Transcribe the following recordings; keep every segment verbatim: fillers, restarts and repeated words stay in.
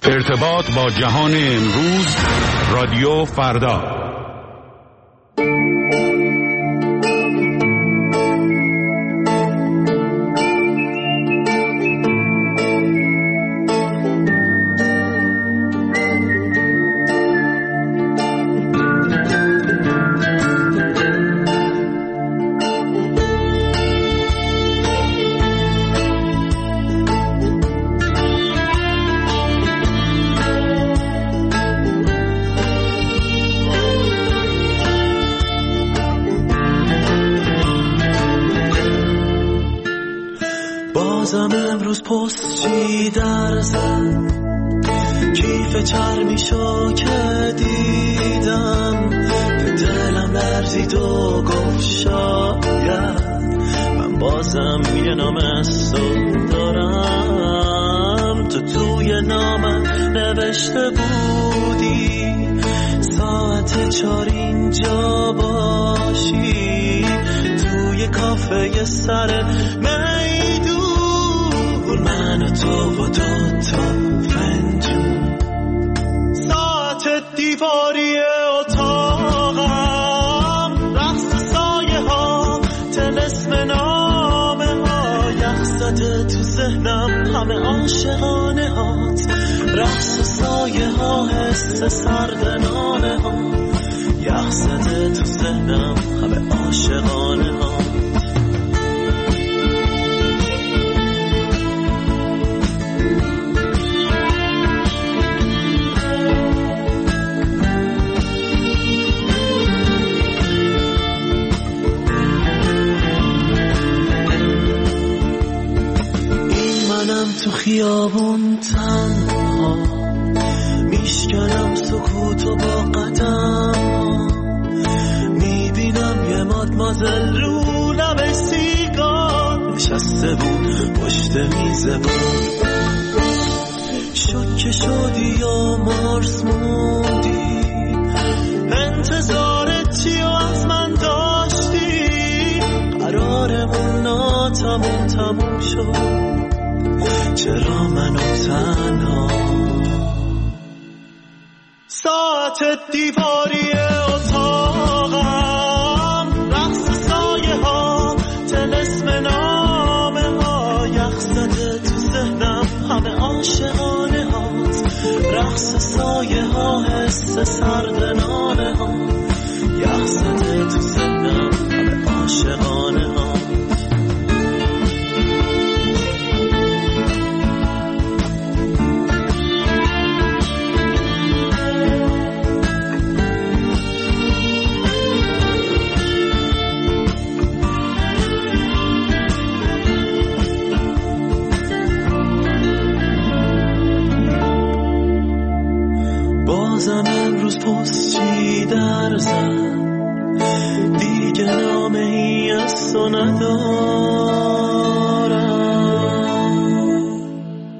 ارتباط با جهان امروز، رادیو فردا. بازم امروز پستی در زد، کیف چرمیشو که دیدم به دلم لرزید و گفت شاید من بازم یه نام از تو دارم. تو توی نامم نوشته بودی ساعت چار اینجا باشی، توی کافه سر میدون من و تو و دو تا فنجون، ساعت دیواری اتاقم، رقص سایه ها، طلسم نامه ها، یخ زده تو ذهنم همه عاشقانه هات، رقص سایه ها، حس سرد نامه ها، یخ زده تو ذهنم همه عاشقانه ها. تو خیابون تنها میشکنم سکوتو با قدم، میبینم یه مادمازل رو لب سیگار نشسته بود پشت میز بود، شد که شدی یا مارس موندی، انتظارت چی و از من داشتی، قرارمون ناتموم تموم شد، چرا منو تنها، ساعت دیواری اتاقم، رقص سایه ها، طلسم نامه ها، یخ زده تو ذهنم همه عاشقانه هات، رقص سایه ها، حس سرد نامه ها، یخ زده تو ذهنم همه عاشقانه ها. بازم امروز پستی در زد، دیگه نامه ای از تو ندارم.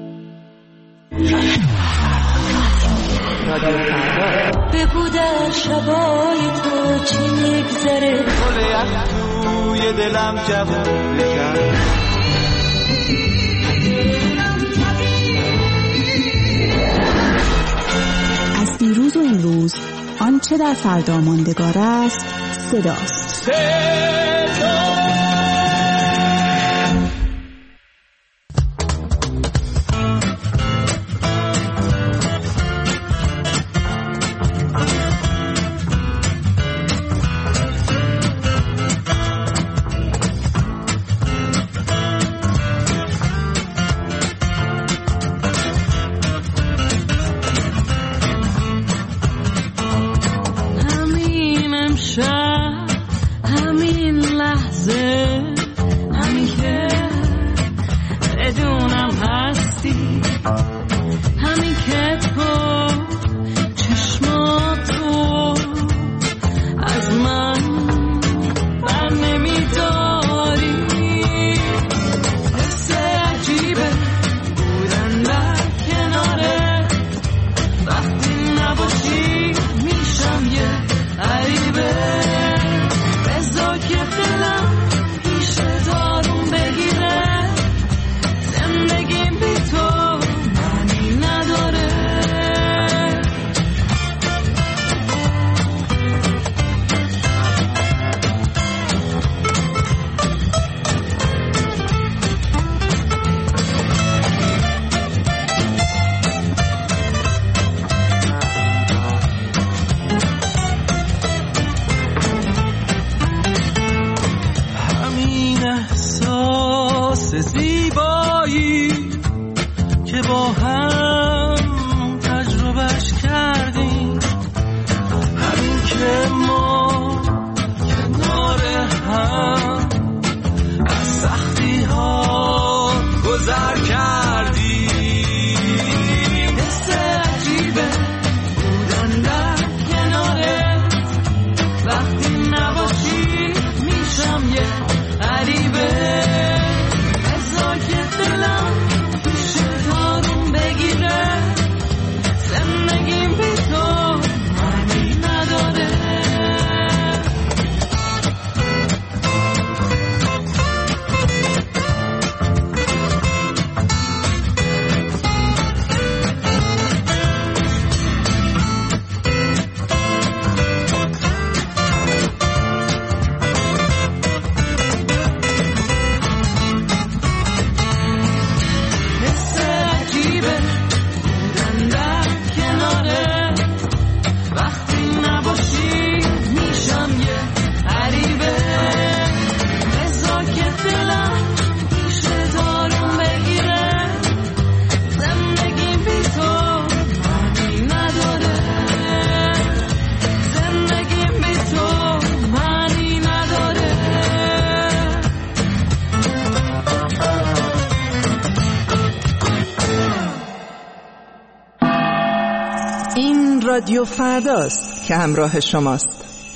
بگو در شبای تو چی میگذره، گل یخ توی دلم جوون بکن، از دیروز و امروز آنچه در فردا ماندگار است صداست. صدا هم تجربهش کردیم، همین که ما کنار هم از سختی ها گذر کردیم. حس عجیبه بودن در کنارت، وقتی نباشی میشم یه غریبه. بذار که دلم پیشت آروم بگیره، زندگیم بی تو معنی نداره. رادیو فرداست که همراه شماست.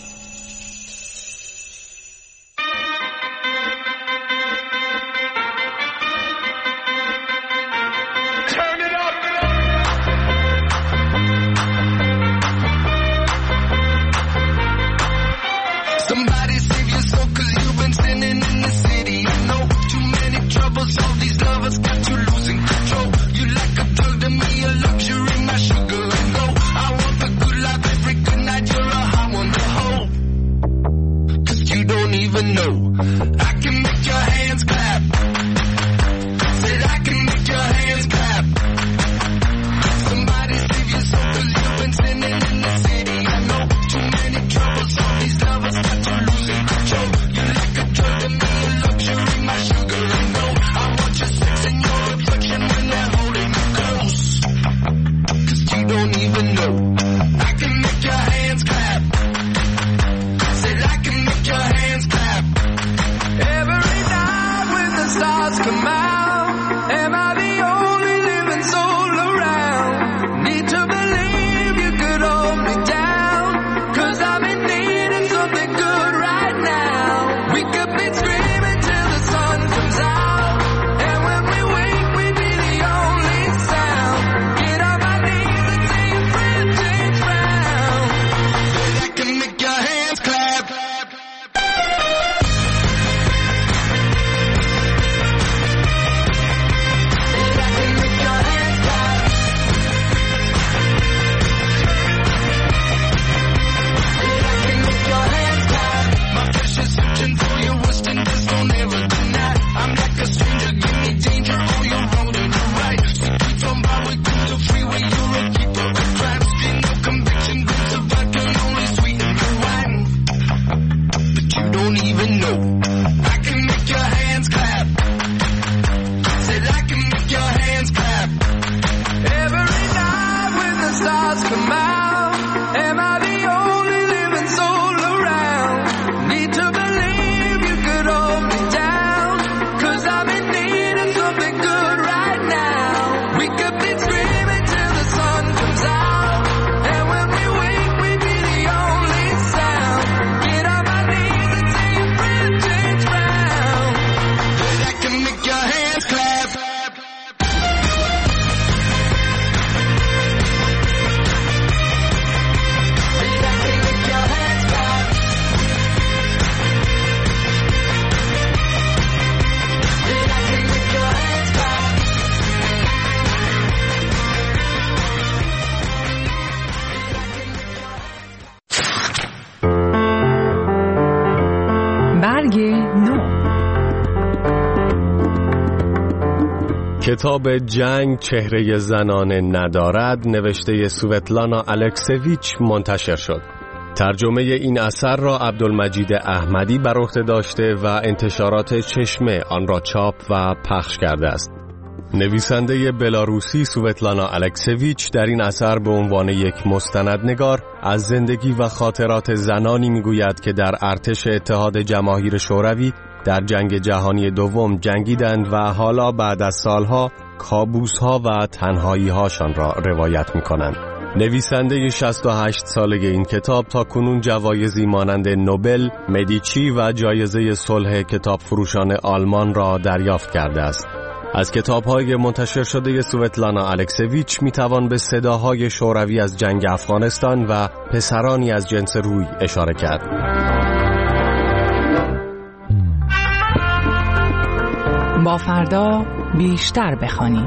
کتاب جنگ چهره زنانه ندارد نوشته سوتلانا الکسیویچ منتشر شد. ترجمه این اثر را عبدالمجید احمدی بر عهده داشته و انتشارات چشمه آن را چاپ و پخش کرده است. نویسنده بلاروسی سوتلانا الکسویچ در این اثر به عنوان یک مستندنگار از زندگی و خاطرات زنانی میگوید که در ارتش اتحاد جماهیر شوروی در جنگ جهانی دوم جنگیدند و حالا بعد از سالها کابوس‌ها و تنهایی‌هاشان را روایت می‌کنند. نویسنده شصت و هشت ساله این کتاب تا کنون جوایزی مانند نوبل، مدیچی و جایزه صلح کتاب فروشان آلمان را دریافت کرده است. از کتاب‌های منتشر شده سوتلانا الکسویچ می‌توان به صداهای شوروی از جنگ افغانستان و پسرانی از جنس روی اشاره کرد. با فردا بیشتر بخوانیم.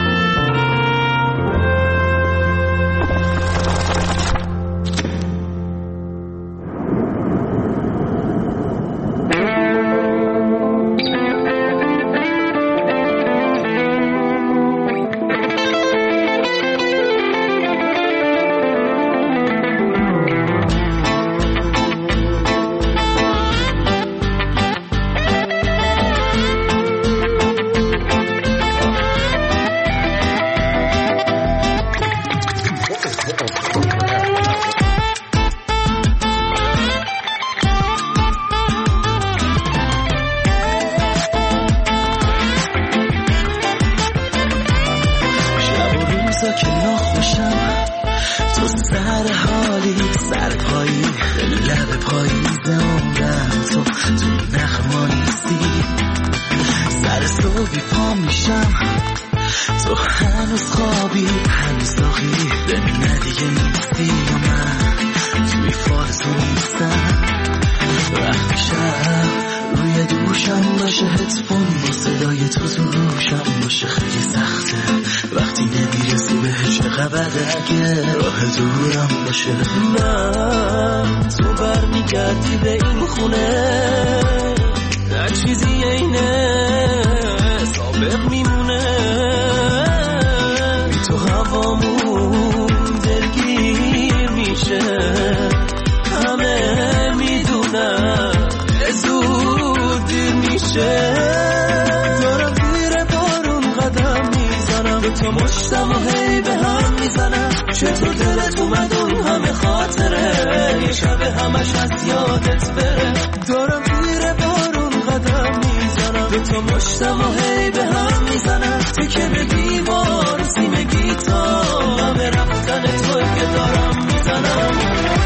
که ناخوشم تو سر حالی سر پایی لب پاییز عمرم تو تو نخمانیستی سر صبحی پا میشم تو هنوز خوابی هنوز داغی به ندیگه نیستی یا من توی فال تو نیستم وقتی شب روی دوشم باشه هدفون با صدای تو تو روشم باشه خیلی سخته وقتی نمیرسی به چقدر اگه راه دورم باشه من تو برمیگردی به این خونه هر چیزی اینه سابق میمونه تو هوامون دلگیر میشه همه میدونم زود دیر میشه دارم زیر بارون قدم میزنم به تو مشتم و هی به هم میزنم چطور دلت اومد اون همه خاطره یه شب همش از یادت بره دارم زیر بارون قدم میزنم به تو مشتم و هی به هم میزنم تکه به دیوار سیم گیتار همه رفتن توی که دارم میزنم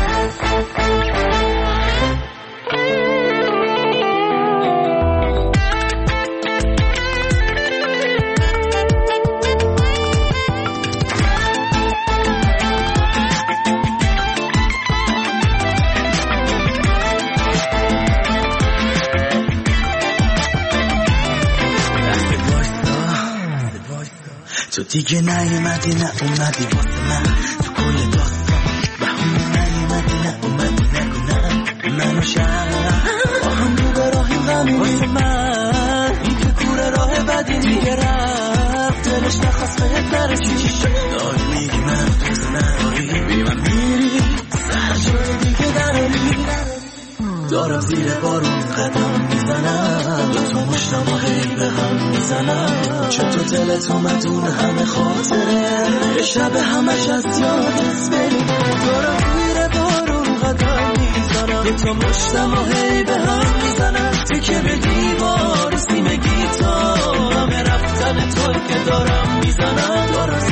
تو دیگه نیومدی نه اومدی واسه من تو کل داستان بهونه نیومدی نه اومدی نگو نه منو شهر با هم رو به راهی غمی واسه من این که کوره راه بدی دیگه رفت دلش نخواست بهت نرسی داری میگی من دوست نداری بی من میری سر شده دیگه دراری دارم زیر بارون قدم میزنم دو تو مشتم و هی به هم میزنم چطور دلت اومد اون همه خاطره یه شب همش از یادت بری دارم زیر بارون قدم میزنم دو تو مشتم و هی به هم میزنم تکه به دیوار سیم گیتار همه رفتن تو که دارم میزنم دارم